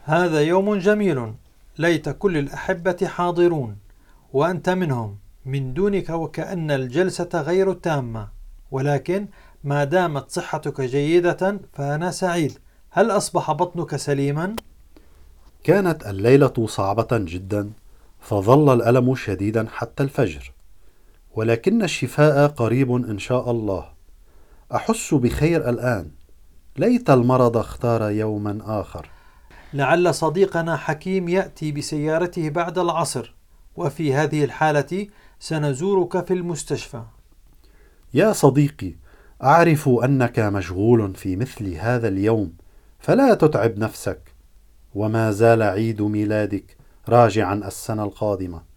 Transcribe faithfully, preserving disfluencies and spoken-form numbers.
هذا يوم جميل، ليت كل الأحبة حاضرون وأنت منهم، من دونك وكأن الجلسة غير تامة، ولكن ما دامت صحتك جيدة فأنا سعيد. هل أصبح بطنك سليما؟ كانت الليلة صعبة جدا، فظل الألم شديدا حتى الفجر، ولكن الشفاء قريب إن شاء الله. أحس بخير الآن. ليت المرض اختار يوما آخر. لعل صديقنا حكيم يأتي بسيارته بعد العصر، وفي هذه الحالة سنزورك في المستشفى. يا صديقي، أعرف أنك مشغول في مثل هذا اليوم، فلا تتعب نفسك. وما زال عيد ميلادك راجعا السنة القادمة.